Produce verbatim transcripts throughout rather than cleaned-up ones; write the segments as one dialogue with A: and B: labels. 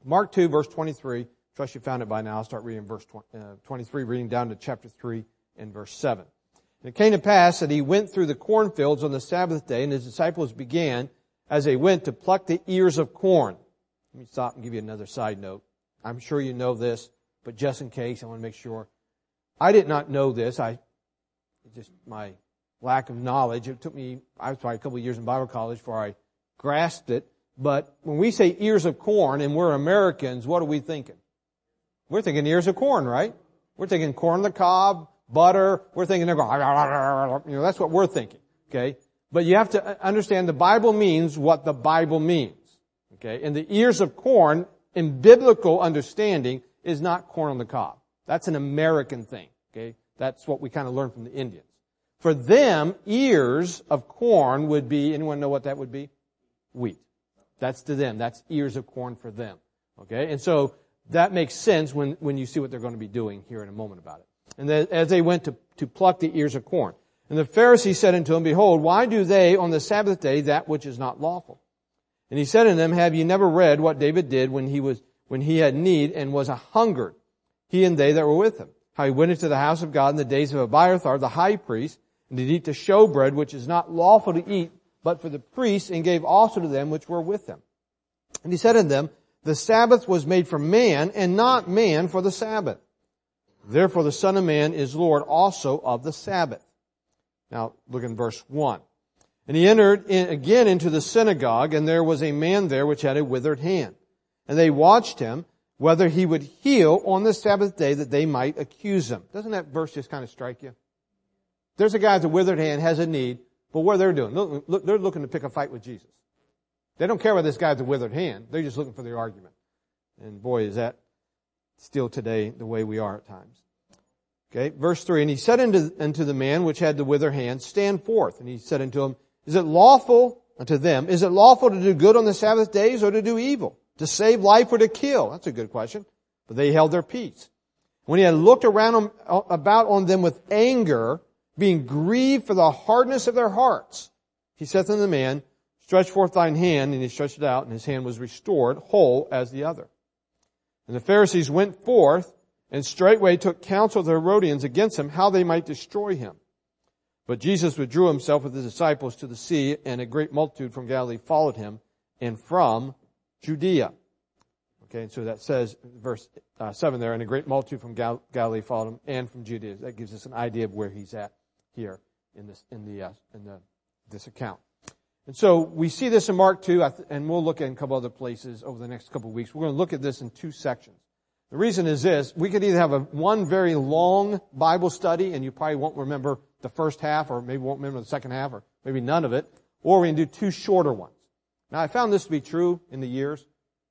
A: Mark two, verse twenty-three. Trust you found it by now. I'll start reading verse twenty-three, reading down to chapter three and verse seven. And it came to pass that he went through the cornfields on the Sabbath day, and his disciples began, as they went, to pluck the ears of corn. Let me stop and give you another side note. I'm sure you know this, but just in case, I want to make sure. I did not know this. I just my lack of knowledge. It took me, I was probably a couple of years in Bible college before I grasped it. But when we say ears of corn, and we're Americans, what are we thinking? We're thinking ears of corn, right? We're thinking corn on the cob, butter. We're thinking they're going, you know, that's what we're thinking. Okay? But you have to understand the Bible means what the Bible means. Okay? And the ears of corn, in biblical understanding, is not corn on the cob. That's an American thing. Okay? That's what we kind of learned from the Indians. For them, ears of corn would be, anyone know what that would be? Wheat. That's to them. That's ears of corn for them. Okay? And so that makes sense when, when you see what they're going to be doing here in a moment about it. And then, as they went to, to pluck the ears of corn. And the Pharisees said unto him, Behold, why do they on the Sabbath day that which is not lawful? And he said unto them, Have ye never read what David did when he was, when he had need and was a hungered, he and they that were with him? How he went into the house of God in the days of Abiathar, the high priest, and did eat the showbread, which is not lawful to eat, but for the priests, and gave also to them which were with them. And he said unto them, The Sabbath was made for man, and not man for the Sabbath. Therefore the Son of Man is Lord also of the Sabbath. Now, look in verse one. And he entered in again into the synagogue, and there was a man there which had a withered hand. And they watched him, whether he would heal on the Sabbath day, that they might accuse him. Doesn't that verse just kind of strike you? There's a guy with a withered hand, has a need, but what are they doing? Look, look, they're looking to pick a fight with Jesus. They don't care about this guy with a withered hand. They're just looking for their argument. And boy, is that still today the way we are at times. Okay, verse three, And he said unto, unto the man which had the withered hand, Stand forth. And he said unto him, Is it lawful unto them, is it lawful to do good on the Sabbath days or to do evil? To save life or to kill? That's a good question. But they held their peace. When he had looked around him, about on them with anger, being grieved for the hardness of their hearts, he saith unto the man, Stretch forth thine hand. And he stretched it out, and his hand was restored, whole as the other. And the Pharisees went forth, and straightway took counsel of the Herodians against him, how they might destroy him. But Jesus withdrew himself with his disciples to the sea, and a great multitude from Galilee followed him, and from Judea. Okay, and so that says, verse uh, seven there, and a great multitude from Gal- Galilee followed him, and from Judea. That gives us an idea of where he's at here in this in the uh, in the this account. And so we see this in Mark two, and we'll look at a couple other places over the next couple of weeks. We're going to look at this in two sections. The reason is this: we could either have a one very long Bible study, and you probably won't remember the first half, or maybe won't remember the second half, or maybe none of it, or we can do two shorter ones. Now, I found this to be true in the years.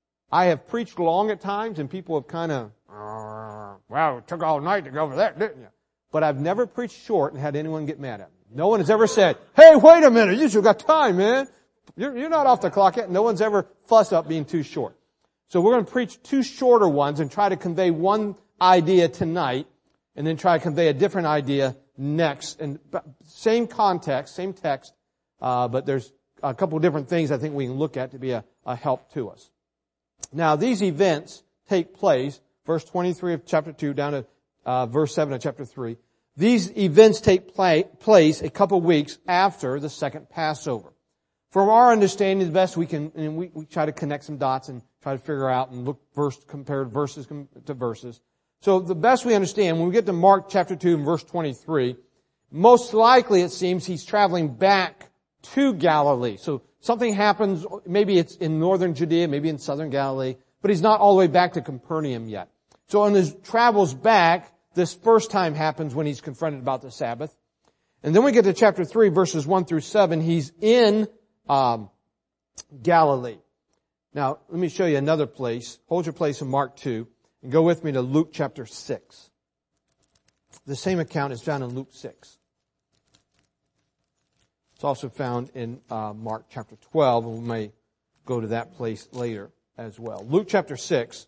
A: I have preached long at times, and people have kind of, wow, it took all night to go over that, didn't you? But I've never preached short and had anyone get mad at me. No one has ever said, hey, wait a minute, you still got time, man. You're, you're not off the clock yet. No one's ever fussed up being too short. So we're going to preach two shorter ones and try to convey one idea tonight, and then try to convey a different idea next. And same context, same text, uh, but there's a couple of different things I think we can look at to be a, a help to us. Now, these events take place, verse twenty-three of chapter two down to uh, verse seven of chapter three. These events take play, place a couple of weeks after the second Passover. From our understanding, the best we can, and we, we try to connect some dots and try to figure out and look verse, compare verses to verses. So the best we understand, when we get to Mark chapter two and verse twenty-three, most likely it seems he's traveling back to Galilee. So something happens, maybe it's in northern Judea, maybe in southern Galilee, but he's not all the way back to Capernaum yet. So on his travels back, this first time happens when he's confronted about the Sabbath. And then we get to chapter three, verses one through seven. He's in um, Galilee. Now, let me show you another place. Hold your place in Mark two and go with me to Luke chapter six. The same account is found in Luke six. It's also found in uh, Mark chapter twelve, and we may go to that place later as well. Luke chapter six,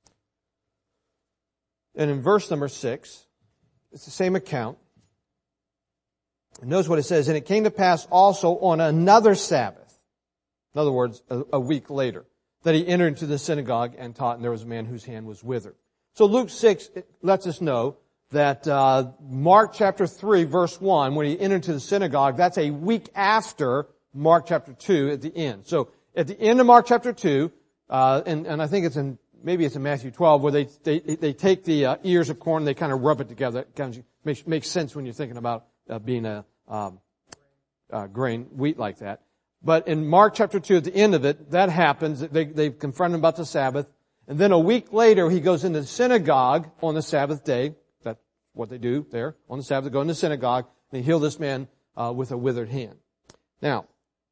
A: and in verse number six, it's the same account. And notice what it says, and it came to pass also on another Sabbath. In other words, a, a week later. that he entered into the synagogue and taught, and there was a man whose hand was withered. So Luke six lets us know that uh, Mark chapter three, verse one, when he entered into the synagogue, that's a week after Mark chapter two at the end. So at the end of Mark chapter two, uh, and, and I think it's in, maybe it's in Matthew twelve, where they they, they take the uh, ears of corn, they kind of rub it together. It kind of makes, makes sense when you're thinking about uh, being a um, uh, grain, wheat like that. But in Mark chapter two, at the end of it, that happens. They, they confront him about the Sabbath. And then a week later, he goes into the synagogue on the Sabbath day. That's what they do there. On the Sabbath, they go into the synagogue, and they heal this man uh, with a withered hand. Now,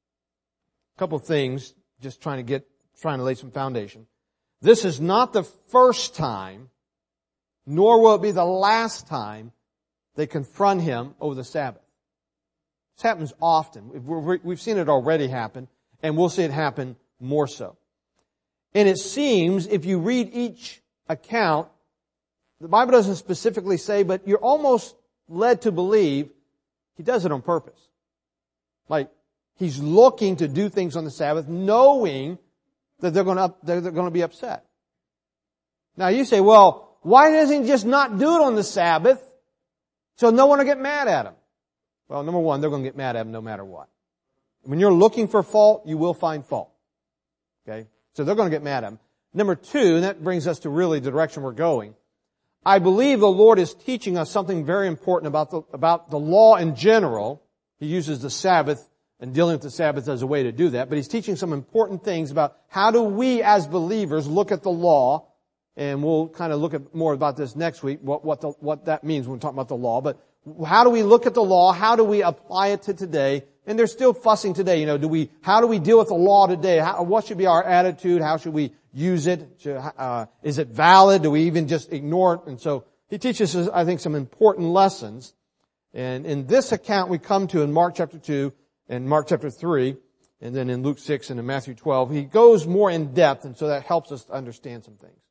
A: a couple of things, just trying to get, trying to lay some foundation. This is not the first time, nor will it be the last time they confront him over the Sabbath. This happens often. We've seen it already happen, and we'll see it happen more so. And it seems, if you read each account, the Bible doesn't specifically say, but you're almost led to believe he does it on purpose. Like, he's looking to do things on the Sabbath, knowing that they're going to, they're going to be upset. Now you say, well, why doesn't he just not do it on the Sabbath so no one will get mad at him? Well, number one, they're going to get mad at him no matter what. When you're looking for fault, you will find fault. Okay? So they're going to get mad at him. Number two, and that brings us to really the direction we're going, I believe the Lord is teaching us something very important about the, about the law in general. He uses the Sabbath and dealing with the Sabbath as a way to do that, but He's teaching some important things about how do we as believers look at the law, and we'll kind of look at more about this next week, what, what, the, what that means when we talk about the law, but how do we look at the law? How do we apply it to today? And they're still fussing today. You know, do we? How do we deal with the law today? How, what should be our attitude? How should we use it? Should, uh, is it valid? Do we even just ignore it? And so he teaches us, I think, some important lessons. And in this account we come to in Mark chapter two and Mark chapter three, and then in Luke six and in Matthew twelve, he goes more in depth, and so that helps us to understand some things.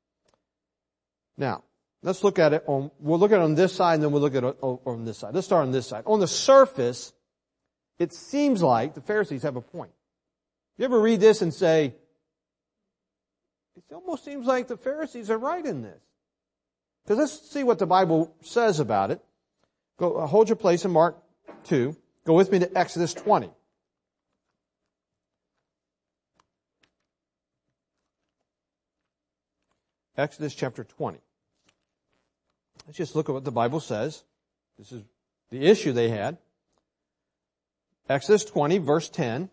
A: Now, let's look at it on, we'll look at it on this side, and then we'll look at it on this side. Let's start on this side. On the surface, it seems like the Pharisees have a point. You ever read this and say, it almost seems like the Pharisees are right in this. Because let's see what the Bible says about it. Go, uh, hold your place in Mark two. Go with me to Exodus twenty. Exodus chapter twenty. Let's just look at what the Bible says. This is the issue they had. Exodus twenty, verse ten.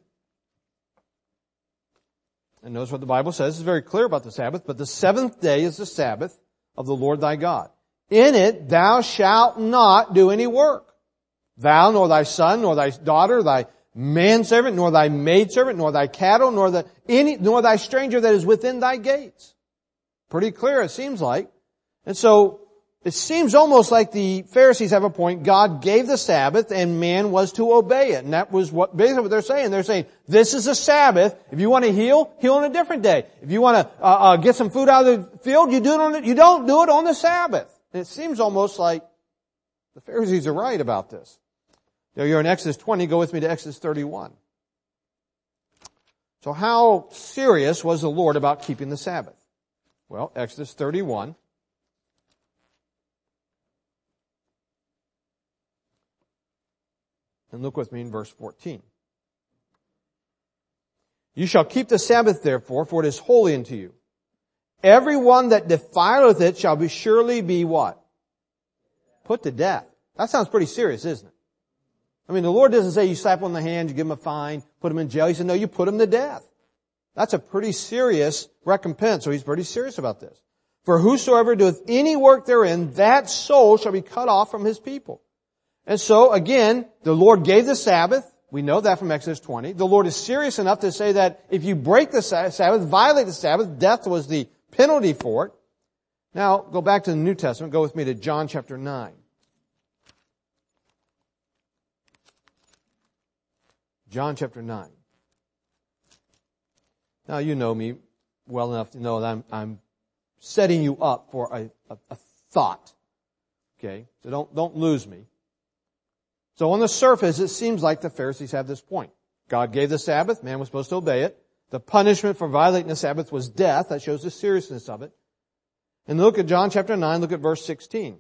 A: And notice what the Bible says. It's very clear about the Sabbath. But the seventh day is the Sabbath of the Lord thy God. In it thou shalt not do any work. Thou, nor thy son, nor thy daughter, thy manservant, nor thy maidservant, nor thy cattle, nor the any, nor thy stranger that is within thy gates. Pretty clear, it seems like. And so, it seems almost like the Pharisees have a point. God gave the Sabbath and man was to obey it. And that was what, basically what they're saying. They're saying, this is a Sabbath. If you want to heal, heal on a different day. If you want to uh, uh, get some food out of the field, you do it on the, you don't do it on the Sabbath. And it seems almost like the Pharisees are right about this. Now you're in Exodus twenty, go with me to Exodus thirty-one. So how serious was the Lord about keeping the Sabbath? Well, Exodus thirty-one. And look with me in verse fourteen. You shall keep the Sabbath therefore, for it is holy unto you. Everyone that defileth it shall be surely be what? Put to death. That sounds pretty serious, isn't it? I mean, the Lord doesn't say you slap him on the hand, you give him a fine, put him in jail. He said, no, you put him to death. That's a pretty serious recompense. So he's pretty serious about this. For whosoever doeth any work therein, that soul shall be cut off from his people. And so, again, the Lord gave the Sabbath. We know that from Exodus twenty. The Lord is serious enough to say that if you break the Sabbath, violate the Sabbath, death was the penalty for it. Now, go back to the New Testament. Go with me to John chapter nine. John chapter nine. Now, you know me well enough to know that I'm, I'm setting you up for a, a, a thought. Okay? So don't, don't lose me. So on the surface, it seems like the Pharisees have this point. God gave the Sabbath. Man was supposed to obey it. The punishment for violating the Sabbath was death. That shows the seriousness of it. And look at John chapter nine, look at verse sixteen.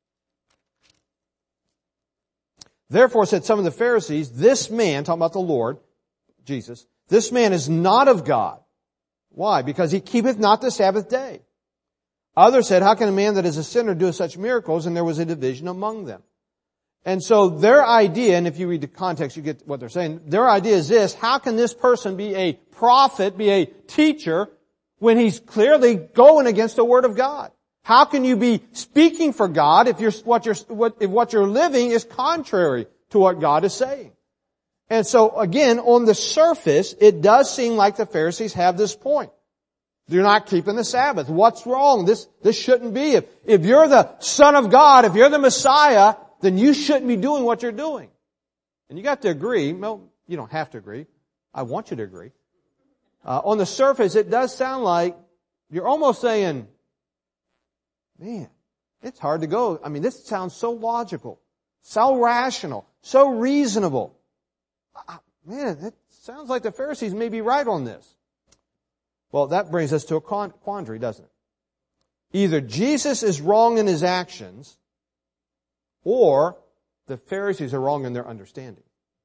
A: Therefore said some of the Pharisees, this man, talking about the Lord, Jesus, this man is not of God. Why? Because he keepeth not the Sabbath day. Others said, how can a man that is a sinner do such miracles? And there was a division among them. And so their idea, and if you read the context, you get what they're saying. Their idea is this: how can this person be a prophet, be a teacher, when he's clearly going against the Word of God? How can you be speaking for God if you're, what you're, what, if what you're living is contrary to what God is saying? And so again, on the surface, it does seem like the Pharisees have this point. You're not keeping the Sabbath. What's wrong? This, this shouldn't be. If, if you're the Son of God, if you're the Messiah, then you shouldn't be doing what you're doing. And you got to agree. Well, you don't have to agree. I want you to agree. Uh, on the surface, it does sound like you're almost saying, man, it's hard to go. I mean, this sounds so logical, so rational, so reasonable. Uh, man, it sounds like the Pharisees may be right on this. Well, that brings us to a quandary, doesn't it? Either Jesus is wrong in his actions, or the Pharisees are wrong in their understanding.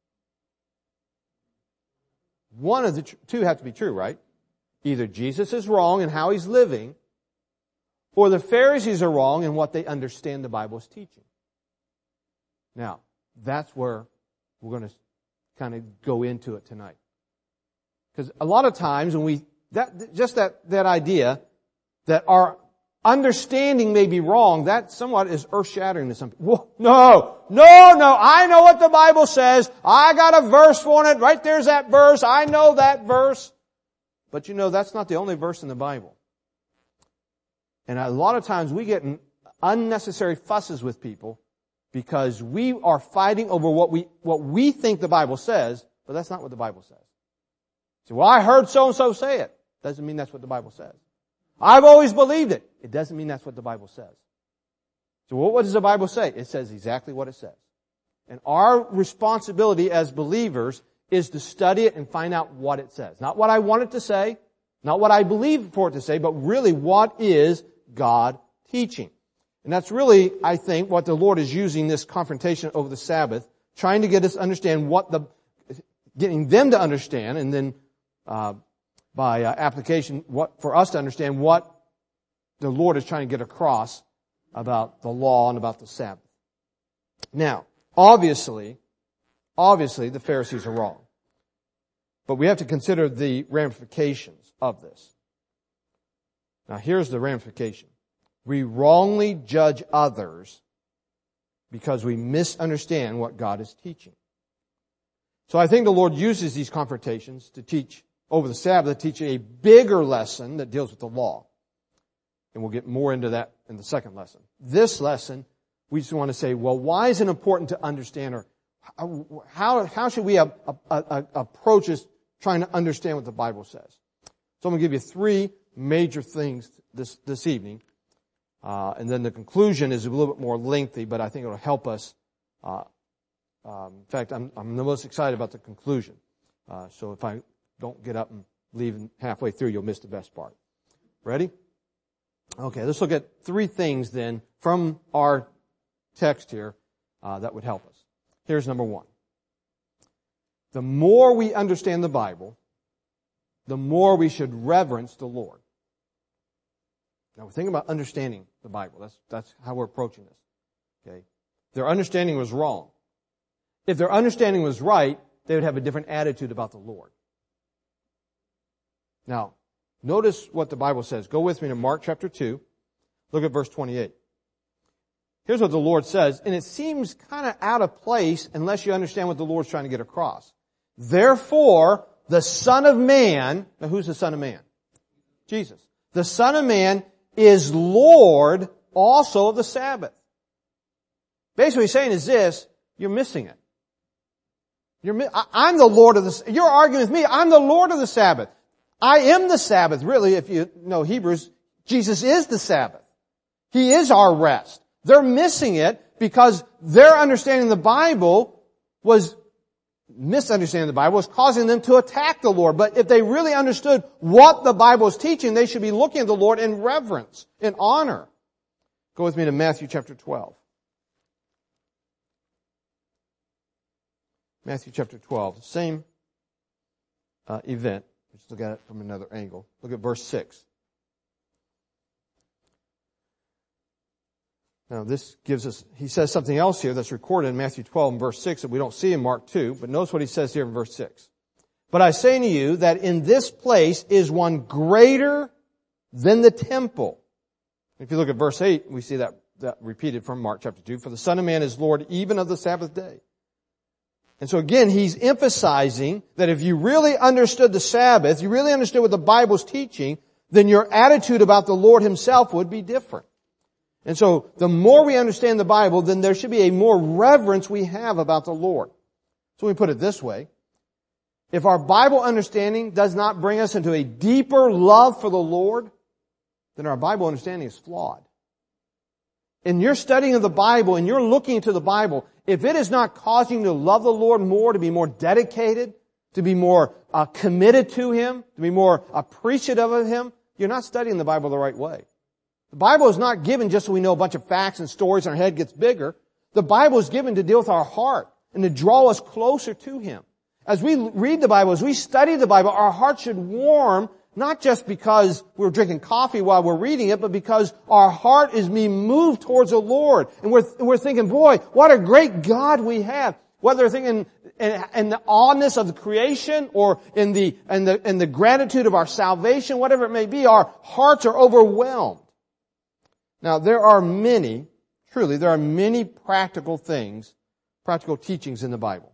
A: One of the two have to be true, right? Either Jesus is wrong in how he's living, or the Pharisees are wrong in what they understand the Bible's teaching. Now, that's where we're going to kind of go into it tonight. Because a lot of times when we, that just that, that idea that our understanding may be wrong, that somewhat is earth-shattering to some people. No, no, no, I know what the Bible says. I got a verse for it. Right there's that verse. I know that verse. But you know, that's not the only verse in the Bible. And a lot of times we get in unnecessary fusses with people because we are fighting over what we, what we think the Bible says, but that's not what the Bible says. So, well, I heard so-and-so say it. Doesn't mean that's what the Bible says. I've always believed it. It doesn't mean that's what the Bible says. So what does the Bible say? It says exactly what it says. And our responsibility as believers is to study it and find out what it says. Not what I want it to say, not what I believe for it to say, but really what is God teaching. And that's really, I think, what the Lord is using this confrontation over the Sabbath, trying to get us to understand what the, getting them to understand, and then uh, by uh, application, what for us to understand what the Lord is trying to get across about the law and about the Sabbath. Now, obviously, obviously the Pharisees are wrong. But we have to consider the ramifications of this. Now, here's the ramification. We wrongly judge others because we misunderstand what God is teaching. So I think the Lord uses these confrontations to teach over the Sabbath, to teach a bigger lesson that deals with the law. And we'll get more into that in the second lesson. This lesson, we just want to say, well, why is it important to understand, or how, how should we have, a, a, a, approach this trying to understand what the Bible says? So I'm going to give you three major things this, this evening. Uh, and then the conclusion is a little bit more lengthy, but I think it'll help us. Uh, um, in fact, I'm, I'm the most excited about the conclusion. Uh, so if I don't get up and leave halfway through, you'll miss the best part. Ready? Okay, let's look at three things then from our text here uh, that would help us. Here's number one. The more we understand the Bible, the more we should reverence the Lord. Now, we're thinking about understanding the Bible. That's, that's how we're approaching this. Okay? Their understanding was wrong. If their understanding was right, they would have a different attitude about the Lord. Now, notice what the Bible says. Go with me to Mark chapter two. Look at verse twenty-eight. Here's what the Lord says, and it seems kind of out of place unless you understand what the Lord's trying to get across. Therefore, the Son of Man, now who's the Son of Man? Jesus. The Son of Man is Lord also of the Sabbath. Basically what he's saying is this: you're missing it. You're, I'm the Lord of the, you're arguing with me, I'm the Lord of the Sabbath. I am the Sabbath. Really, if you know Hebrews, Jesus is the Sabbath. He is our rest. They're missing it because their understanding of the Bible was misunderstanding the Bible is causing them to attack the Lord. But if they really understood what the Bible is teaching, they should be looking at the Lord in reverence, in honor. Go with me to Matthew chapter twelve. Matthew chapter twelve, the same uh, event. Let's look at it from another angle. Look at verse six. Now this gives us, he says something else here that's recorded in Matthew twelve and verse six that we don't see in Mark two, but notice what he says here in verse six. But I say to you that in this place is one greater than the temple. If you look at verse eight, we see that, that repeated from Mark chapter two. For the Son of Man is Lord even of the Sabbath day. And so again, he's emphasizing that if you really understood the Sabbath, you really understood what the Bible's teaching, then your attitude about the Lord Himself would be different. And so the more we understand the Bible, then there should be a more reverence we have about the Lord. So we put it this way. If our Bible understanding does not bring us into a deeper love for the Lord, then our Bible understanding is flawed. In your studying of the Bible, and you're looking into the Bible, if it is not causing you to love the Lord more, to be more dedicated, to be more uh, committed to Him, to be more appreciative of Him, you're not studying the Bible the right way. The Bible is not given just so we know a bunch of facts and stories and our head gets bigger. The Bible is given to deal with our heart and to draw us closer to Him. As we read the Bible, as we study the Bible, our heart should warm, not just because we're drinking coffee while we're reading it, but because our heart is being moved towards the Lord. And we're, we're thinking, boy, what a great God we have. Whether they're thinking in, in the awness of the creation or in the, in the, in the gratitude of our salvation, whatever it may be, our hearts are overwhelmed. Now, there are many, truly, there are many practical things, practical teachings in the Bible.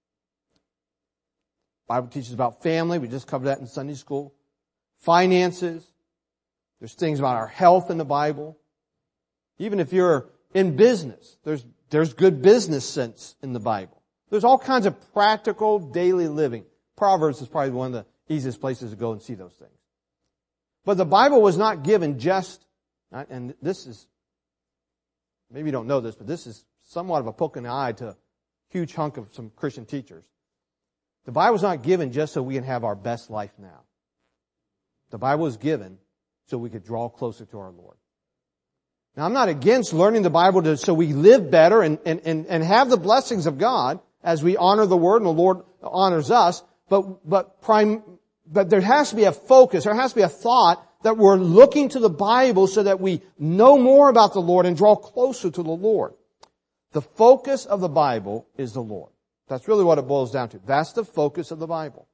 A: The Bible teaches about family. We just covered that in Sunday school. Finances. There's things about our health in the Bible. Even if you're in business, there's, there's good business sense in the Bible. There's all kinds of practical daily living. Proverbs is probably one of the easiest places to go and see those things. But the Bible was not given just, and this is, maybe you don't know this, but this is somewhat of a poke in the eye to a huge hunk of some Christian teachers. The Bible's not given just so we can have our best life now. The Bible is given so we could draw closer to our Lord. Now, I'm not against learning the Bible to, so we live better and, and, and, and have the blessings of God as we honor the Word and the Lord honors us, but, but prime, but there has to be a focus, there has to be a thought that we're looking to the Bible so that we know more about the Lord and draw closer to the Lord. The focus of the Bible is the Lord. That's really what it boils down to. That's the focus of the Bible.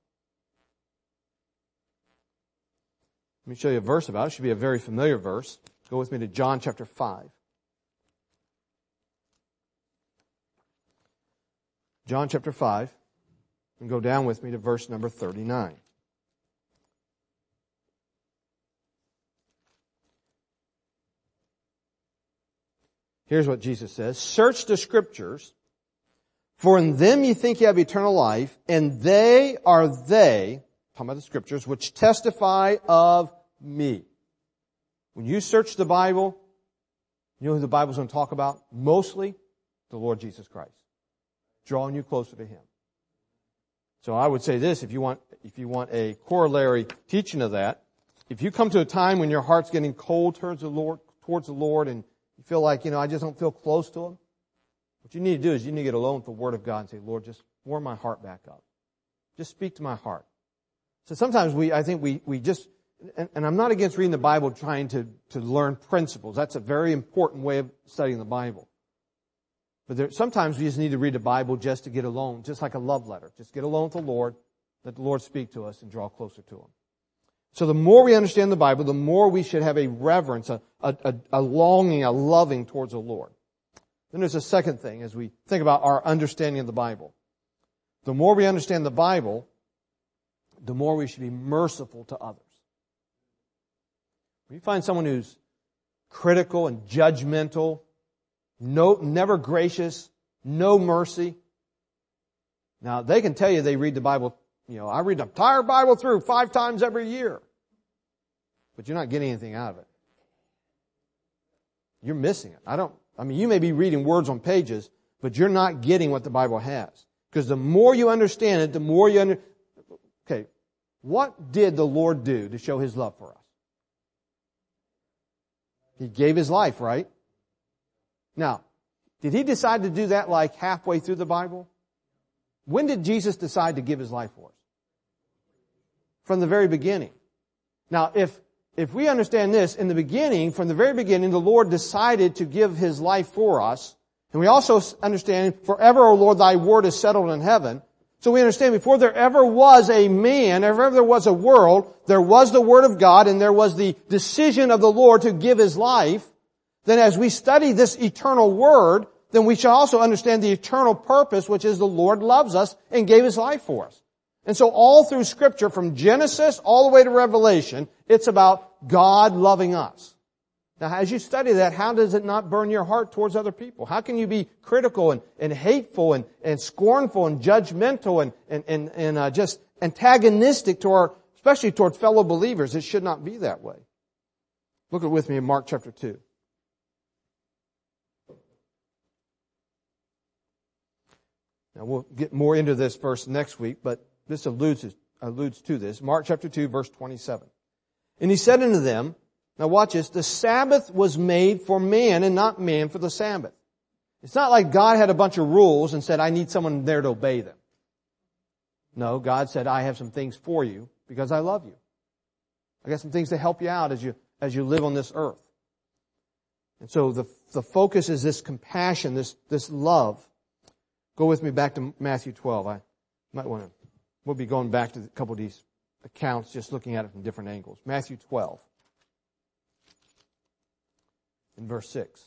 A: Let me show you a verse about it. It should be a very familiar verse. Go with me to John chapter five. John chapter five. And go down with me to verse number thirty-nine. Here's what Jesus says. Search the Scriptures, for in them you think you have eternal life, and they are they, talking about the Scriptures, which testify of me. When you search the Bible, you know who the Bible's going to talk about? Mostly the Lord Jesus Christ. Drawing you closer to Him. So I would say this, if you want, if you want a corollary teaching of that, if you come to a time when your heart's getting cold towards the Lord, towards the Lord, and you feel like, you know, I just don't feel close to Him, what you need to do is you need to get alone with the Word of God and say, Lord, just warm my heart back up. Just speak to my heart. So sometimes we, I think we, we just, and, and I'm not against reading the Bible trying to, to learn principles. That's a very important way of studying the Bible. But there, sometimes we just need to read the Bible just to get alone, just like a love letter. Just get alone with the Lord, let the Lord speak to us and draw closer to Him. So the more we understand the Bible, the more we should have a reverence, a, a, a longing, a loving towards the Lord. Then there's a second thing as we think about our understanding of the Bible. The more we understand the Bible, the more we should be merciful to others. When you find someone who's critical and judgmental, no, never gracious, no mercy, now they can tell you they read the Bible, you know, I read the entire Bible through five times every year. But you're not getting anything out of it. You're missing it. I don't, I mean, you may be reading words on pages, but you're not getting what the Bible has. Because the more you understand it, the more you under... Okay, what did the Lord do to show His love for us? He gave His life, right? Now, did He decide to do that like halfway through the Bible? When did Jesus decide to give His life for us? From the very beginning. Now, if if we understand this, in the beginning, from the very beginning, the Lord decided to give His life for us. And we also understand, forever, O Lord, Thy word is settled in heaven. So we understand before there ever was a man, ever there was a world, there was the Word of God and there was the decision of the Lord to give His life. Then as we study this eternal Word, then we shall also understand the eternal purpose, which is the Lord loves us and gave His life for us. And so all through Scripture, from Genesis all the way to Revelation, it's about God loving us. Now, as you study that, how does it not burn your heart towards other people? How can you be critical and, and hateful and, and scornful and judgmental and, and, and, and uh, just antagonistic to our, especially toward fellow believers? It should not be that way. Look at with me in Mark chapter two. Now, we'll get more into this verse next week, but this alludes, alludes to this. Mark chapter two, verse twenty-seven. And He said unto them, now watch this, the Sabbath was made for man and not man for the Sabbath. It's not like God had a bunch of rules and said, I need someone there to obey them. No, God said, I have some things for you because I love you. I got some things to help you out as you, as you live on this earth. And so the, the focus is this compassion, this, this love. Go with me back to Matthew twelve. I might want to, we'll be going back to a couple of these accounts, just looking at it from different angles. Matthew twelve. In verse six.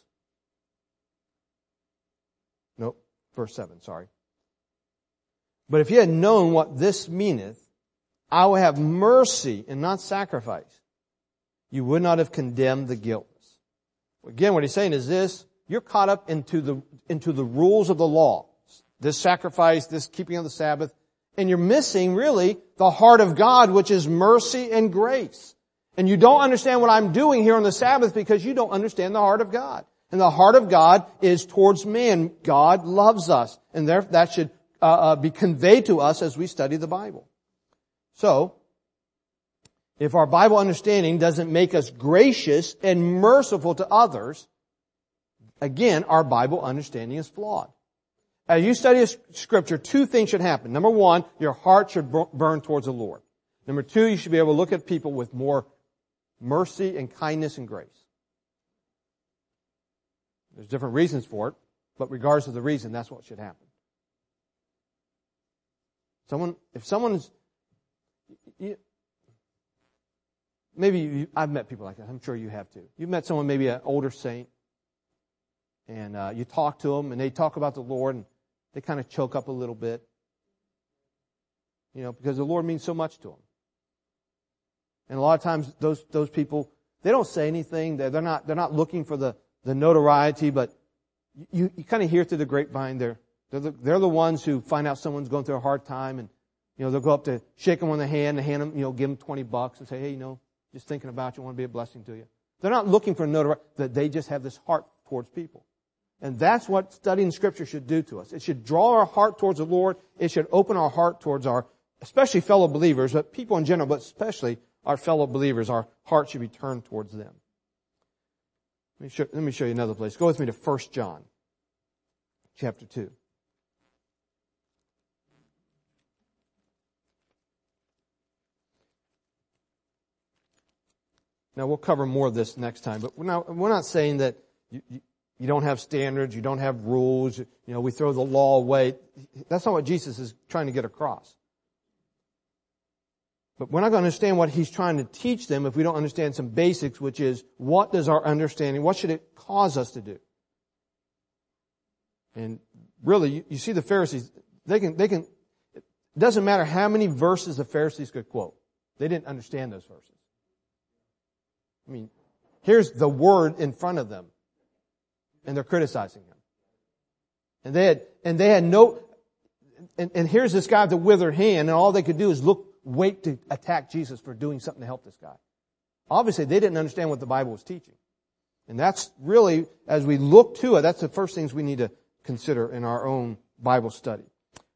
A: Nope, verse seven, sorry. But if ye had known what this meaneth, I will have mercy and not sacrifice, you would not have condemned the guiltless. Again, what he's saying is this, you're caught up into the, into the rules of the law. This sacrifice, this keeping of the Sabbath, and you're missing really the heart of God, which is mercy and grace. And you don't understand what I'm doing here on the Sabbath because you don't understand the heart of God. And the heart of God is towards man. God loves us. And there, that should uh, uh, be conveyed to us as we study the Bible. So, if our Bible understanding doesn't make us gracious and merciful to others, again, our Bible understanding is flawed. As you study Scripture, two things should happen. Number one, your heart should burn towards the Lord. Number two, you should be able to look at people with more mercy and kindness and grace. There's different reasons for it, but regardless of the reason, that's what should happen. Someone, if someone's, you, maybe you, I've met people like that. I'm sure you have too. You've met someone, maybe an older saint, and uh, you talk to them, and they talk about the Lord, and they kind of choke up a little bit, you know, because the Lord means so much to them. And a lot of times those those people, they don't say anything. They're, they're not they're not looking for the, the notoriety, but you, you kind of hear through the grapevine they're they're the, they're the ones who find out someone's going through a hard time, and you know they'll go up to shake them on the hand and hand them, you know, give them twenty bucks and say, hey, you know, just thinking about you, I want to be a blessing to you. They're not looking for notoriety. That they just have this heart towards people. And that's what studying Scripture should do to us. It should draw our heart towards the Lord. It should open our heart towards our, especially fellow believers, but people in general, but especially our fellow believers. Our heart should be turned towards them. Let me show, let me show you another place. Go with me to First John, chapter two. Now, we'll cover more of this next time, but we're not, we're not saying that you, you, you don't have standards, you don't have rules, you know, we throw the law away. That's not what Jesus is trying to get across. But we're not going to understand what He's trying to teach them if we don't understand some basics, which is, what does our understanding, what should it cause us to do? And really, you, you see the Pharisees, they can, they can, it doesn't matter how many verses the Pharisees could quote. They didn't understand those verses. I mean, here's the Word in front of them, and they're criticizing Him. And they had, and they had no, and, and here's this guy with the withered hand, and all they could do is look, wait to attack Jesus for doing something to help this guy. Obviously, they didn't understand what the Bible was teaching. And that's really, as we look to it, that's the first things we need to consider in our own Bible study.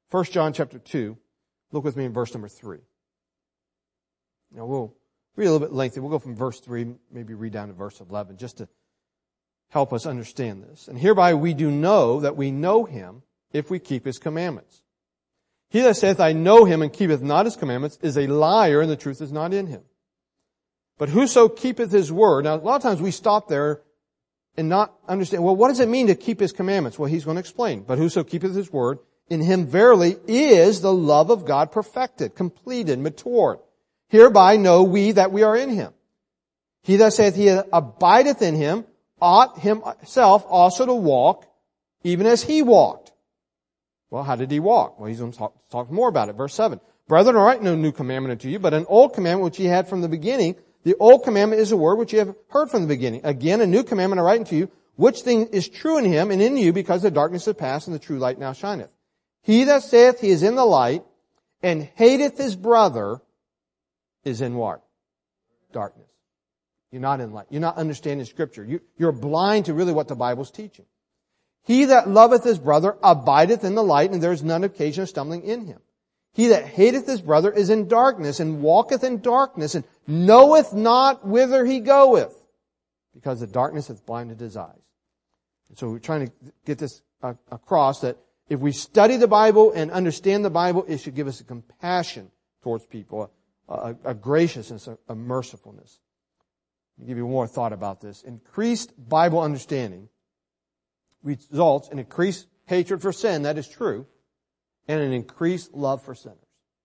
A: First John chapter two. Look with me in verse number three. Now we'll read a little bit lengthy. We'll go from verse three, maybe read down to verse eleven, just to help us understand this. And hereby we do know that we know Him if we keep His commandments. He that saith, I know Him, and keepeth not His commandments, is a liar, and the truth is not in him. But whoso keepeth His word. Now, a lot of times we stop there and not understand, well, what does it mean to keep His commandments? Well, he's going to explain. But whoso keepeth His word, in him verily is the love of God perfected, completed, matured. Hereby know we that we are in Him. He that saith he abideth in Him, ought himself also to walk, even as He walked. Well, how did He walk? Well, he's going to talk, talk more about it. Verse seven. Brethren, I write no new commandment unto you, but an old commandment which ye had from the beginning. The old commandment is a word which ye have heard from the beginning. Again, a new commandment I write unto you, which thing is true in Him and in you, because the darkness is past and the true light now shineth. He that saith he is in the light, and hateth his brother, is in what? Darkness. You're not in light. You're not understanding Scripture. You, you're blind to really what the Bible's teaching. He that loveth his brother abideth in the light, and there is none occasion of stumbling in him. He that hateth his brother is in darkness, and walketh in darkness, and knoweth not whither he goeth, because the darkness hath blinded his eyes. And so we're trying to get this uh, across, that if we study the Bible and understand the Bible, it should give us a compassion towards people, a, a, a graciousness, a, a mercifulness. Let me give you more thought about this. Increased Bible understanding results in increased hatred for sin, that is true, and an increased love for sinners.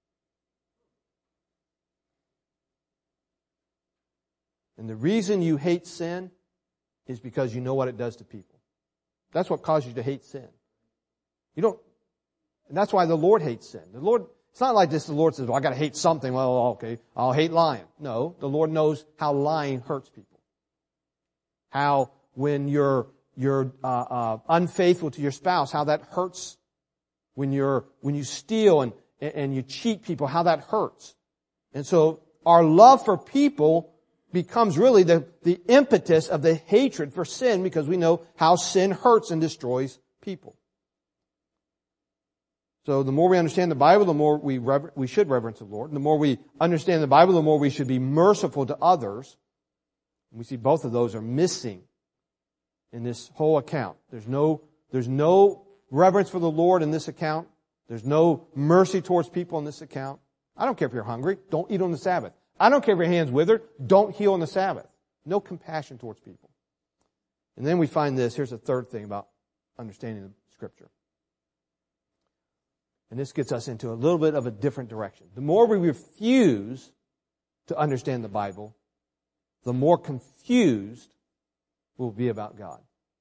A: And the reason you hate sin is because you know what it does to people. That's what causes you to hate sin. You don't, and that's why the Lord hates sin. The Lord, it's not like this, the Lord says, well, I gotta hate something. Well, okay, I'll hate lying. No, the Lord knows how lying hurts people. How when you're, you're, uh, uh, unfaithful to your spouse, how that hurts. When you're, when you steal and, and you cheat people, how that hurts. And so our love for people becomes really the, the impetus of the hatred for sin, because we know how sin hurts and destroys people. So the more we understand the Bible, the more we rever- we should reverence the Lord. And the more we understand the Bible, the more we should be merciful to others. And we see both of those are missing in this whole account. There's no, there's no reverence for the Lord in this account. There's no mercy towards people in this account. I don't care if you're hungry. Don't eat on the Sabbath. I don't care if your hand's withered. Don't heal on the Sabbath. No compassion towards people. And then we find this. Here's a third thing about understanding the Scripture. And this gets us into a little bit of a different direction. The more we refuse to understand the Bible, the more confused we'll be about God.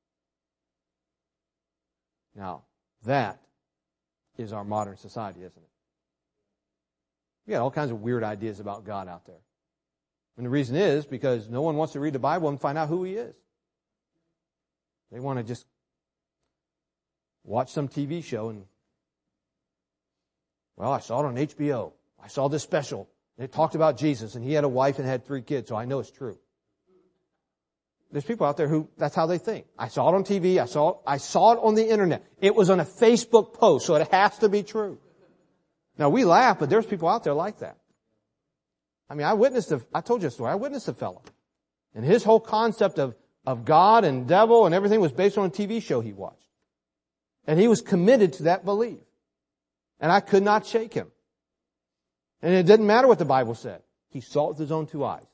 A: Now, that is our modern society, isn't it? We got all kinds of weird ideas about God out there. And the reason is because no one wants to read the Bible and find out who He is. They want to just watch some T V show and, well, I saw it on H B O. I saw this special. It talked about Jesus, and He had a wife and had three kids, so I know it's true. There's people out there who, that's how they think. I saw it on T V. I saw, I saw it on the internet. It was on a Facebook post, so it has to be true. Now, we laugh, but there's people out there like that. I mean, I witnessed, a, I told you a story. I witnessed a fellow. And his whole concept of, of God and devil and everything was based on a T V show he watched. And he was committed to that belief. And I could not shake him. And it didn't matter what the Bible said. He saw it with his own two eyes.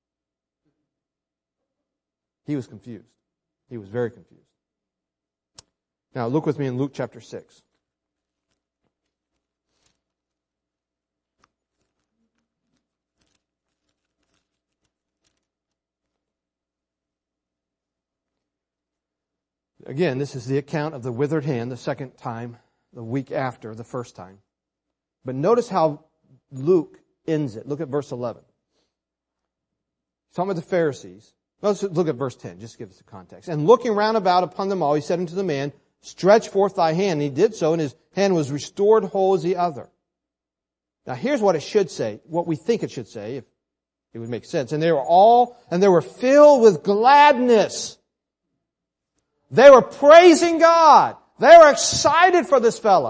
A: He was confused. He was very confused. Now, look with me in Luke chapter six. Again, this is the account of the withered hand, the second time, the week after the first time. But notice how Luke ends it. Look at verse eleven. He's talking about the Pharisees. Let's look at verse ten, just to give us the context. And looking round about upon them all, he said unto the man, stretch forth thy hand. And he did so, and his hand was restored whole as the other. Now here's what it should say, what we think it should say, if it would make sense. And they were all, and they were filled with gladness. They were praising God. They were excited for this fella.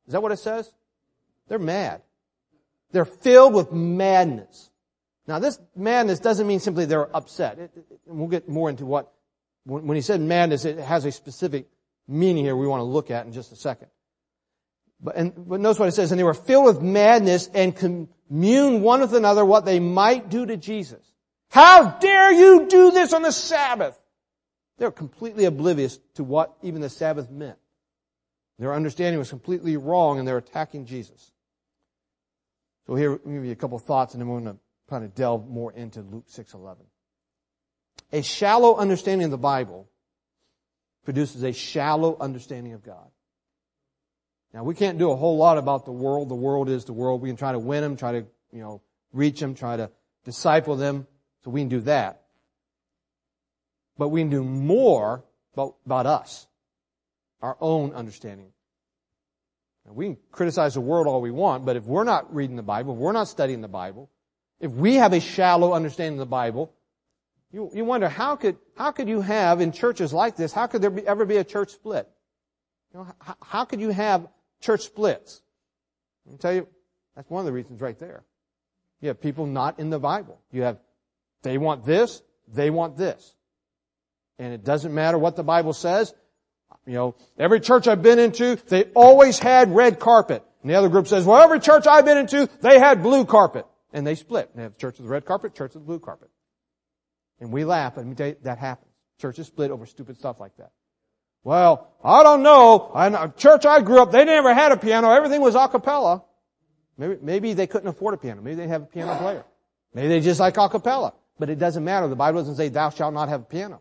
A: Is that what it says? They're mad. They're filled with madness. Now this madness doesn't mean simply they're upset. It, it, and we'll get more into what, when, when he said madness, it has a specific meaning here we want to look at in just a second. But, and, but notice what it says, and they were filled with madness and communed one with another what they might do to Jesus. How dare you do this on the Sabbath? They're completely oblivious to what even the Sabbath meant. Their understanding was completely wrong and they're attacking Jesus. So here, let me give you a couple of thoughts and then we're going to kind of delve more into Luke six eleven. A shallow understanding of the Bible produces a shallow understanding of God. Now, we can't do a whole lot about the world. The world is the world. We can try to win them, try to, you know, reach them, try to disciple them. So we can do that. But we can do more about, about us, our own understanding. Now, we can criticize the world all we want, but if we're not reading the Bible, if we're not studying the Bible, if we have a shallow understanding of the Bible, you, you wonder how could how could you have in churches like this, how could there be, ever be a church split? You know, how, how could you have church splits? Let me tell you, that's one of the reasons right there. You have people not in the Bible. You have, they want this, they want this. And it doesn't matter what the Bible says. You know, every church I've been into, they always had red carpet. And the other group says, well, every church I've been into, they had blue carpet. And they split. They have church with the red carpet, church with the blue carpet. And we laugh, but let me tell you, that happens. Churches split over stupid stuff like that. Well, I don't know. I, church I grew up, they never had a piano. Everything was a cappella. Maybe, maybe they couldn't afford a piano. Maybe they didn't have a piano player. Maybe they just like a cappella. But it doesn't matter. The Bible doesn't say, thou shalt not have a piano.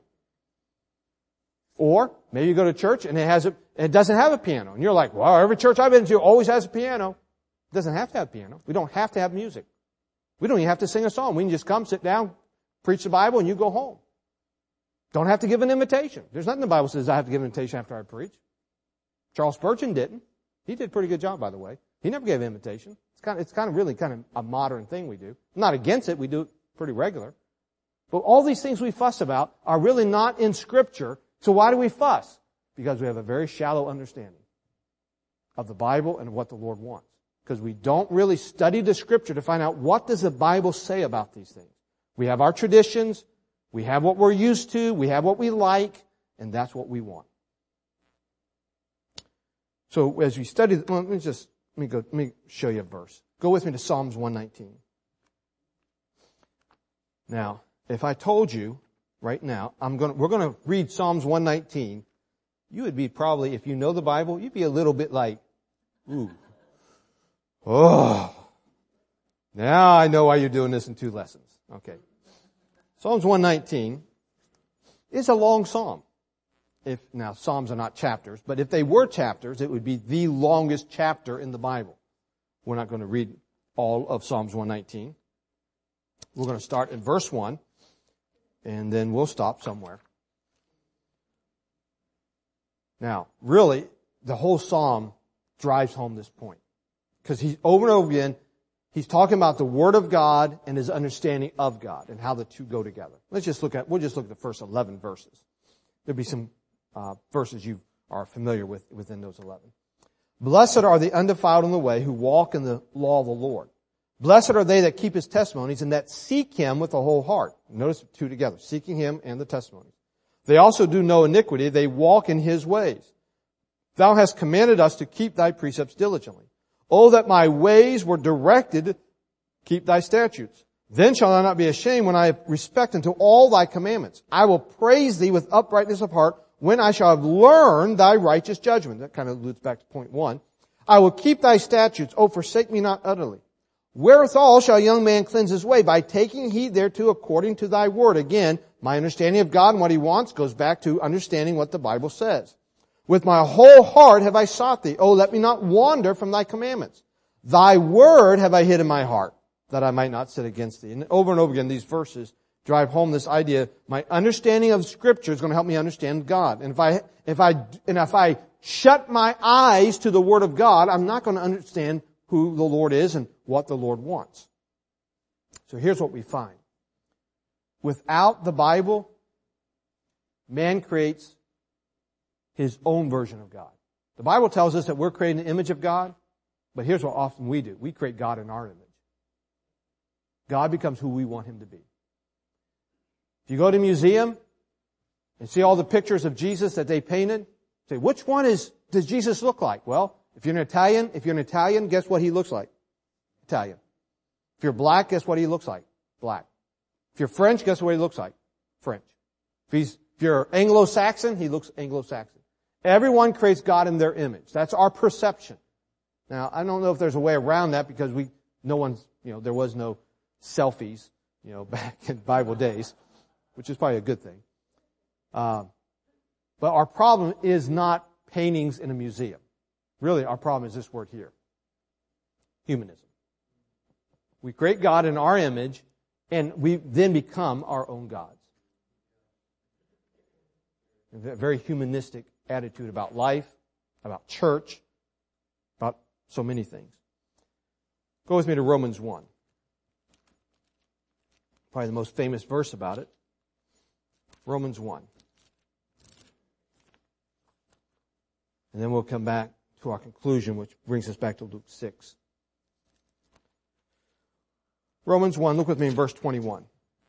A: Or maybe you go to church and it has a, it doesn't have a piano. And you're like, well, every church I've been to always has a piano. It doesn't have to have a piano. We don't have to have music. We don't even have to sing a song. We can just come, sit down, preach the Bible, and you go home. Don't have to give an invitation. There's nothing in the Bible that says I have to give an invitation after I preach. Charles Spurgeon didn't. He did a pretty good job, by the way. He never gave an invitation. It's kind of, it's kind of really kind of a modern thing we do. I'm not against it. We do it pretty regular. But all these things we fuss about are really not in Scripture. So why do we fuss? Because we have a very shallow understanding of the Bible and what the Lord wants. Because we don't really study the Scripture to find out what does the Bible say about these things. We have our traditions, we have what we're used to, we have what we like, and that's what we want. So as we study, well, let me just let me go. Let me show you a verse. Go with me to Psalms one nineteen. Now, if I told you right now, I'm going. We're going to read Psalms one nineteen. You would be probably, if you know the Bible, you'd be a little bit like, ooh. Oh, now I know why you're doing this in two lessons. Okay. Psalms one nineteen is a long psalm. If, now, psalms are not chapters, but if they were chapters, it would be the longest chapter in the Bible. We're not going to read all of Psalms one nineteen. We're going to start in verse one, and then we'll stop somewhere. Now, really, the whole psalm drives home this point. Because he's over and over again, he's talking about the Word of God and his understanding of God and how the two go together. Let's just look at, we'll just look at the first eleven verses. There'll be some uh, verses you are familiar with within those eleven. Blessed are the undefiled in the way who walk in the law of the Lord. Blessed are they that keep his testimonies and that seek him with a whole heart. Notice the two together, seeking him and the testimonies. They also do no iniquity. They walk in his ways. Thou hast commanded us to keep thy precepts diligently. Oh, that my ways were directed, keep thy statutes. Then shall I not be ashamed when I have respect unto all thy commandments. I will praise thee with uprightness of heart when I shall have learned thy righteous judgment. That kind of alludes back to point one. I will keep thy statutes. Oh, forsake me not utterly. Wherewithal shall a young man cleanse his way? By taking heed thereto according to thy word. Again, my understanding of God and what he wants goes back to understanding what the Bible says. With my whole heart have I sought thee. Oh, let me not wander from thy commandments. Thy word have I hid in my heart, that I might not sin against thee. And over and over again, these verses drive home this idea. My understanding of Scripture is going to help me understand God. And if I, if I, and if I shut my eyes to the Word of God, I'm not going to understand who the Lord is and what the Lord wants. So here's what we find. Without the Bible, man creates his own version of God. The Bible tells us that we're created in the image of God, but here's what often we do. We create God in our image. God becomes who we want Him to be. If you go to a museum and see all the pictures of Jesus that they painted, say, which one is does Jesus look like? Well, if you're an Italian, if you're an Italian, guess what he looks like? Italian. If you're black, guess what he looks like? Black. If you're French, guess what he looks like? French. If he's if you're Anglo-Saxon, he looks Anglo-Saxon. Everyone creates God in their image. That's our perception. Now, I don't know if there's a way around that because we, no one's, you know, there was no selfies, you know, back in Bible days, which is probably a good thing. Uh, but our problem is not paintings in a museum. Really, our problem is this word here. Humanism. We create God in our image, and we then become our own gods. A very humanistic attitude about life, about church, about so many things. Go with me to Romans one. Probably the most famous verse about it. Romans one. And then we'll come back to our conclusion, which brings us back to Luke six. Romans one, look with me in verse twenty-one.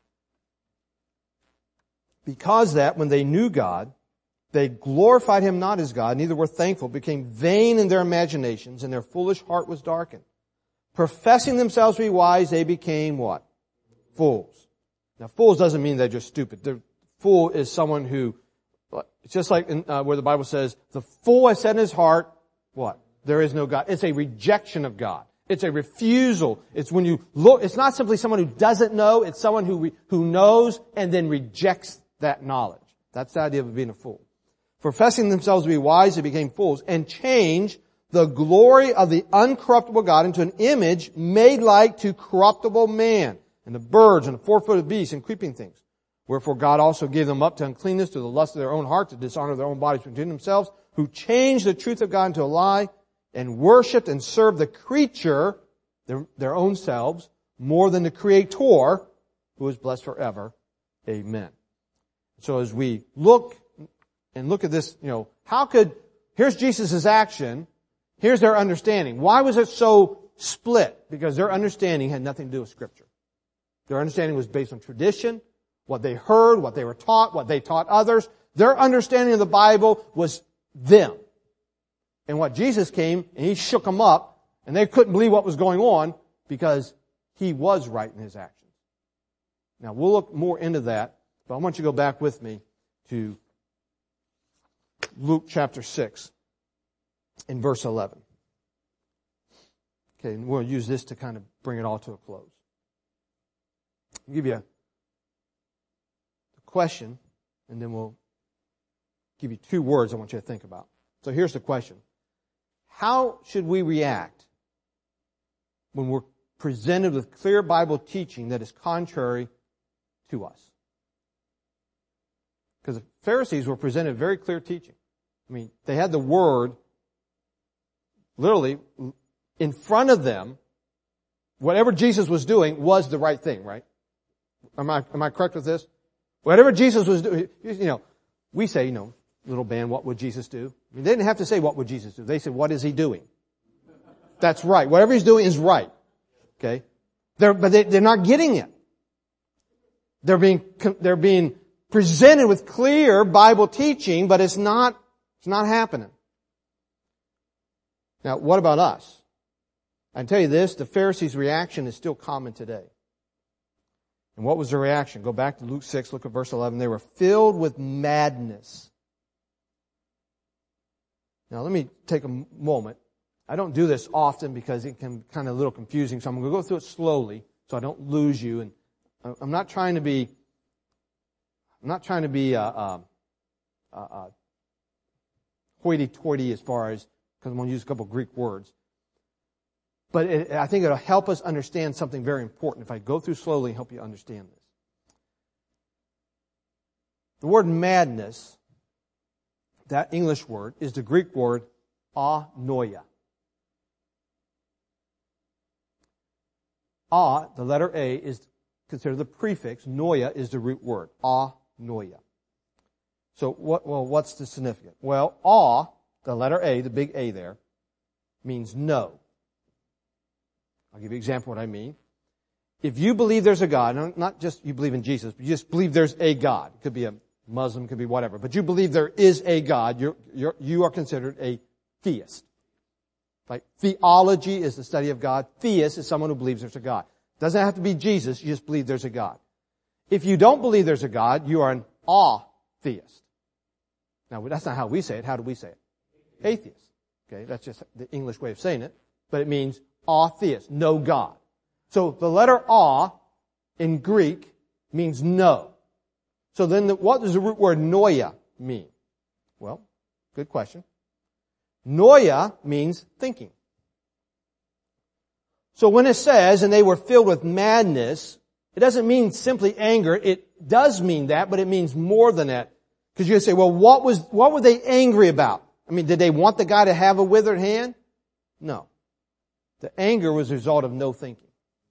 A: Because that when they knew God, they glorified Him not as God, neither were thankful, became vain in their imaginations, and their foolish heart was darkened. Professing themselves to be wise, they became what? Fools. Now, fools doesn't mean they're just stupid. The fool is someone who, it's just like in, uh, where the Bible says, the fool has said in his heart, what? There is no God. It's a rejection of God. It's a refusal. It's when you look, it's not simply someone who doesn't know, it's someone who, re, who knows and then rejects that knowledge. That's the idea of being a fool. Professing themselves to be wise, they became fools and changed the glory of the uncorruptible God into an image made like to corruptible man, and the birds and the four-footed beasts and creeping things. Wherefore God also gave them up to uncleanness, to the lust of their own heart, to dishonor their own bodies between themselves, who changed the truth of God into a lie, and worshipped and served the creature, their, their own selves, more than the Creator, who is blessed forever. Amen. So as we look and look at this, you know, how could, here's Jesus' action, here's their understanding. Why was it so split? Because their understanding had nothing to do with Scripture. Their understanding was based on tradition, what they heard, what they were taught, what they taught others. Their understanding of the Bible was them. And what Jesus came, and He shook them up, and they couldn't believe what was going on because He was right in His actions. Now, we'll look more into that, but I want you to go back with me to Luke chapter six in verse eleven. Okay, and we'll use this to kind of bring it all to a close. I'll give you a question, and then we'll give you two words I want you to think about. So here's the question. How should we react when we're presented with clear Bible teaching that is contrary to us? Because the Pharisees were presented very clear teaching. I mean, they had the Word literally in front of them. Whatever Jesus was doing was the right thing, right? Am I, am I correct with this? Whatever Jesus was doing, you know, we say, you know, little band, what would Jesus do? I mean, they didn't have to say, what would Jesus do? They said, what is He doing? That's right. Whatever He's doing is right. Okay? They're, but they, they're not getting it. They're being, they're being presented with clear Bible teaching, but it's not, it's not happening. Now, what about us? I can tell you this, the Pharisees' reaction is still common today. And what was their reaction? Go back to Luke six, look at verse eleven. They were filled with madness. Now, let me take a moment. I don't do this often because it can be kind of a little confusing, so I'm going to go through it slowly so I don't lose you. And I'm not trying to be, I'm not trying to be uh, uh, uh, uh, hoity-toity as far as, because I'm going to use a couple of Greek words. But it, I think it'll help us understand something very important if I go through slowly and help you understand this. The word madness, that English word, is the Greek word anoia. A, the letter A, is considered the prefix. Noia is the root word. Anoia. So, what, well, what's the significance? Well, awe the letter A, the big A there, means no. I'll give you an example of what I mean. If you believe there's a God, not just you believe in Jesus, but you just believe there's a God. It could be a Muslim, it could be whatever. But you believe there is a God, you're, you're, you are considered a theist. Like theology is the study of God. Theist is someone who believes there's a God. Doesn't have to be Jesus, you just believe there's a God. If you don't believe there's a God, you are an atheist. Now, that's not how we say it. How do we say it? Atheist. Okay, that's just the English way of saying it. But it means atheist, no God. So the letter A in Greek means no. So then the, what does the root word noia mean? Well, good question. Noia means thinking. So when it says, and they were filled with madness, it doesn't mean simply anger. It does mean that, but it means more than that. Because you're going to say, well, what was, what were they angry about? I mean, did they want the guy to have a withered hand? No. The anger was a result of no thinking.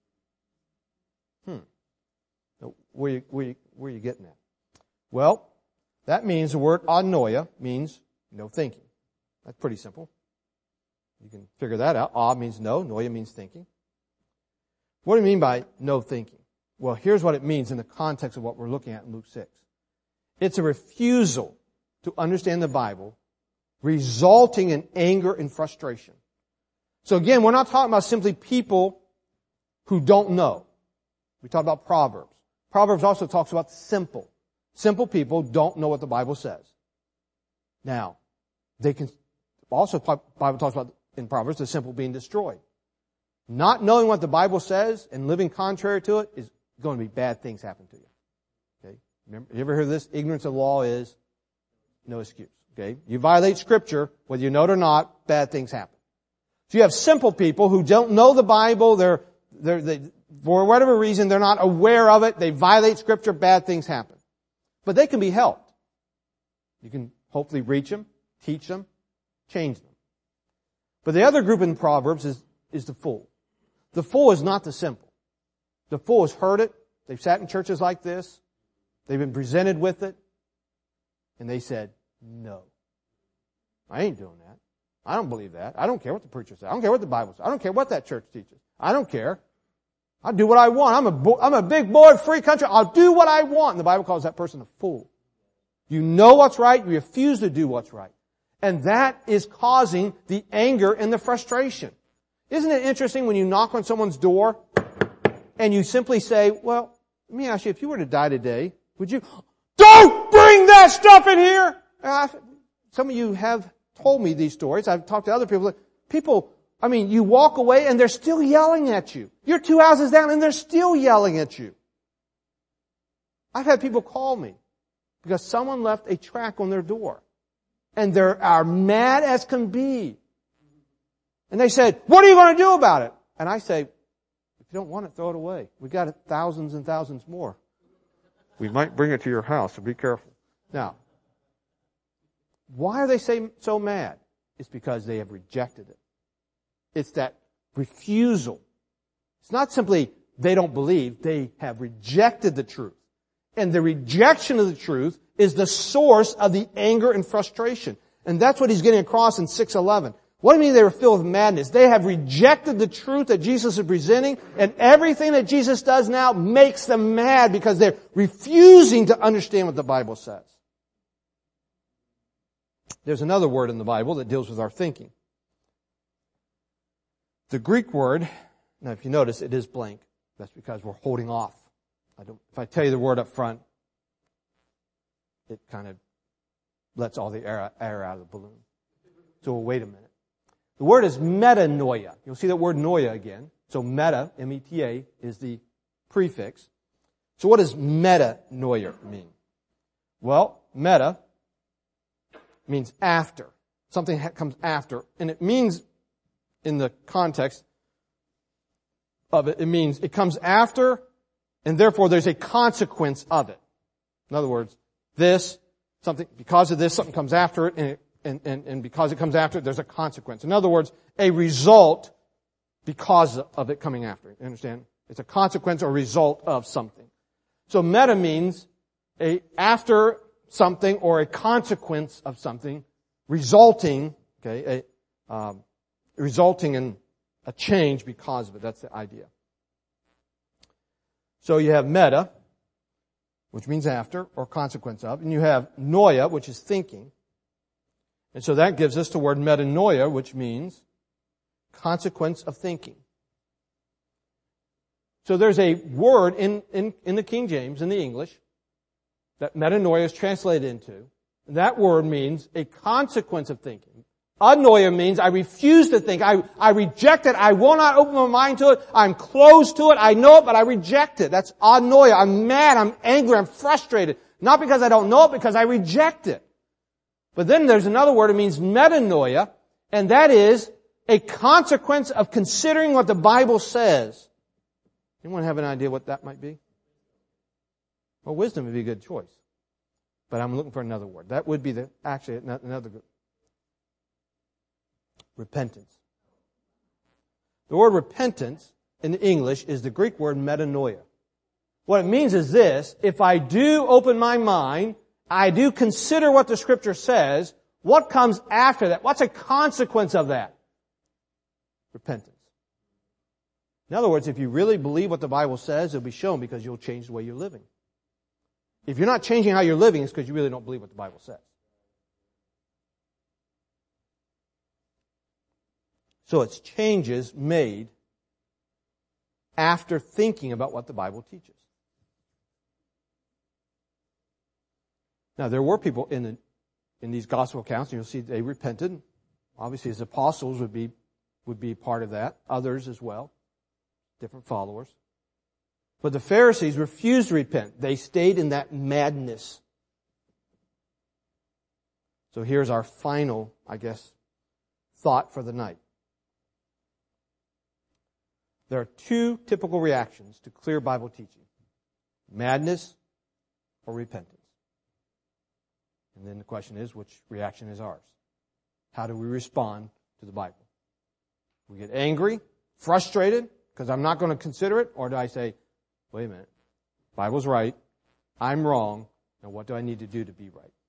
A: Hmm. So where you, where you, where are you getting at? Well, that means the word anoia means no thinking. That's pretty simple. You can figure that out. A means no, noia means thinking. What do you mean by no thinking? Well, here's what it means in the context of what we're looking at in Luke six. It's a refusal to understand the Bible, resulting in anger and frustration. So again, we're not talking about simply people who don't know. We talk about Proverbs. Proverbs also talks about simple. Simple people don't know what the Bible says. Now, they can also, the Bible talks about in Proverbs the simple being destroyed. Not knowing what the Bible says and living contrary to it is going to be bad things happen to you. Okay? Remember, you ever heard this? Ignorance of law is no excuse. Okay? You violate Scripture, whether you know it or not, bad things happen. So you have simple people who don't know the Bible, they're, they're, they, for whatever reason, they're not aware of it, they violate Scripture, bad things happen. But they can be helped. You can hopefully reach them, teach them, change them. But the other group in Proverbs is, is the fool. The fool is not the simple. The fool has heard it, they've sat in churches like this, they've been presented with it, and they said, no. I ain't doing that. I don't believe that. I don't care what the preacher says. I don't care what the Bible says. I don't care what that church teaches. I don't care. I'll do what I want. I'm a, bo- I'm a big boy of free country. I'll do what I want. And the Bible calls that person a fool. You know what's right. You refuse to do what's right. And that is causing the anger and the frustration. Isn't it interesting when you knock on someone's door and you simply say, well, let me ask you, if you were to die today, would you, don't bring that stuff in here! Uh, some of you have told me these stories. I've talked to other people. People, I mean, you walk away and they're still yelling at you. You're two houses down and they're still yelling at you. I've had people call me because someone left a track on their door. And they are mad as can be. And they said, what are you going to do about it? And I say, if you don't want it, throw it away. We got thousands and thousands more. We might bring it to your house, so be careful. Now, why are they so mad? It's because they have rejected it. It's that refusal. It's not simply they don't believe, they have rejected the truth. And the rejection of the truth is the source of the anger and frustration. And that's what he's getting across in six eleven. What do you mean they were filled with madness? They have rejected the truth that Jesus is presenting, and everything that Jesus does now makes them mad because they're refusing to understand what the Bible says. There's another word in the Bible that deals with our thinking. The Greek word, now if you notice, it is blank. That's because we're holding off. I don't, if I tell you the word up front, it kind of lets all the air, air out of the balloon. So we'll wait a minute. The word is metanoia. You'll see that word noia again. So meta, M E T A, is the prefix. So what does metanoia mean? Well, meta means after. Something comes after. And it means, in the context of it, it means it comes after, and therefore there's a consequence of it. In other words, this, something, because of this, something comes after it, and, it, and, and, and because it comes after it, there's a consequence. In other words, a result because of it coming after it. You understand? It's a consequence or result of something. So meta means a after something or a consequence of something resulting Okay, a, um, resulting in a change because of it. That's the idea. So you have meta, which means after or consequence of, and you have noia, which is thinking. And so that gives us the word metanoia, which means consequence of thinking. So there's a word in, in, in the King James, in the English, that metanoia is translated into. That word means a consequence of thinking. Anoia means I refuse to think. I, I reject it. I will not open my mind to it. I'm closed to it. I know it, but I reject it. That's anoia. I'm mad. I'm angry. I'm frustrated. Not because I don't know it, because I reject it. But then there's another word. It means metanoia, and that is a consequence of considering what the Bible says. Anyone have an idea what that might be? Well, wisdom would be a good choice. But I'm looking for another word. That would be the, actually, another good. Repentance. The word repentance in the English is the Greek word metanoia. What it means is this: if I do open my mind, I do consider what the Scripture says, what comes after that? What's a consequence of that? Repentance. In other words, if you really believe what the Bible says, it'll be shown because you'll change the way you're living. If you're not changing how you're living, it's because you really don't believe what the Bible says. So it's changes made after thinking about what the Bible teaches. Now, there were people in the, in these gospel accounts, and you'll see they repented. Obviously, his apostles would be, would be part of that. Others as well. Different followers. But the Pharisees refused to repent. They stayed in that madness. So here's our final, I guess, thought for the night. There are two typical reactions to clear Bible teaching. Madness or repentance. And then the question is, which reaction is ours? How do we respond to the Bible? We get angry, frustrated, because I'm not going to consider it, or do I say, wait a minute, Bible's right, I'm wrong, and what do I need to do to be right?